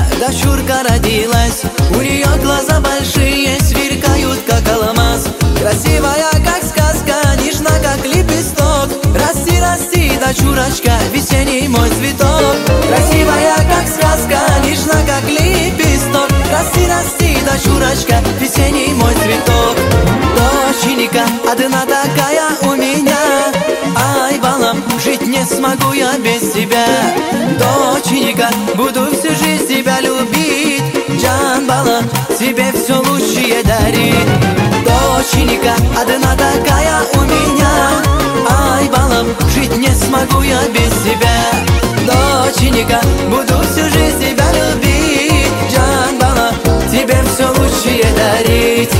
дочурка родилась. У нее глаза большие, сверкают как алмаз. Красивая как сказка, нежна как лепесток. Расти, расти, дочурочка, весенний мой цветок. Красивая как сказка, нежна как лепесток. Расти, расти, дочурочка, весенний мой цветок. Доченька, одна такая у меня. Ай, балам, жить не смогу я без тебя. Доченька, буду всю жизнь тебя любить. Джан, балам, тебе все лучшее дарить. Доченька, одна такая у меня. Ай, балам, жить не смогу я без тебя. Доченька, буду всю жизнь тебя любить. Джан, балам, тебе все лучшее дарить.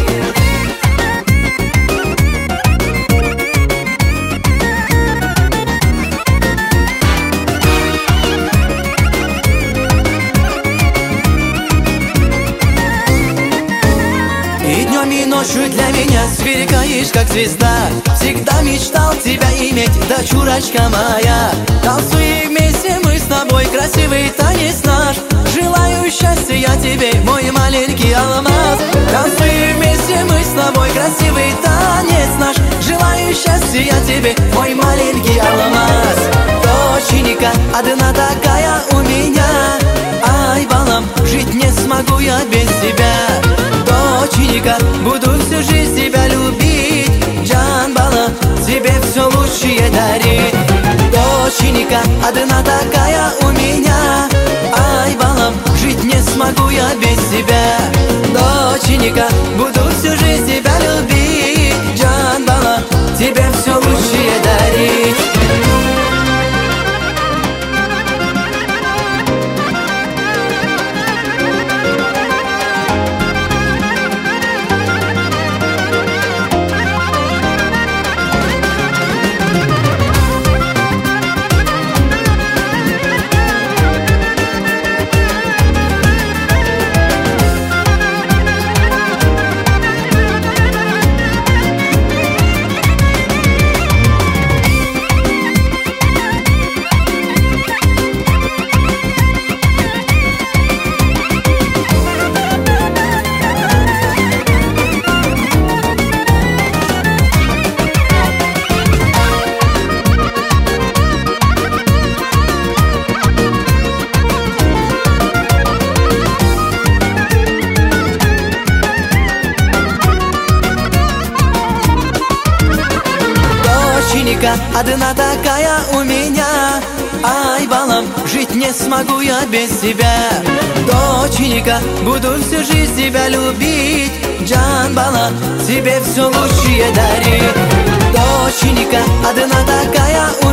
И ночью для меня сверкаешь, как звезда. Всегда мечтал тебя иметь, дочурочка моя. Танцуем вместе мы с тобой, красивый танец наш. Желаю счастья я тебе, мой маленький алмаз. Танцуем вместе мы с тобой, красивый танец наш. Желаю счастья я тебе, мой маленький алмаз. Доченька, одна такая у меня. Ай, балам, жить не смогу я без тебя. Доченька, буду всю жизнь тебя любить. Джан, балам, тебе все лучшее дарить. Доченька, одна такая у меня. Ай, балам, жить не смогу я без тебя. Доченька, буду всю жизнь тебя любить. Джан, балам, тебе все лучшее дарить. Доченька, одна такая у меня. Ай, балам, жить не смогу я без тебя. Доченька, буду всю жизнь тебя любить. Джан, балам, тебе все лучшее дарить. Доченька, одна такая у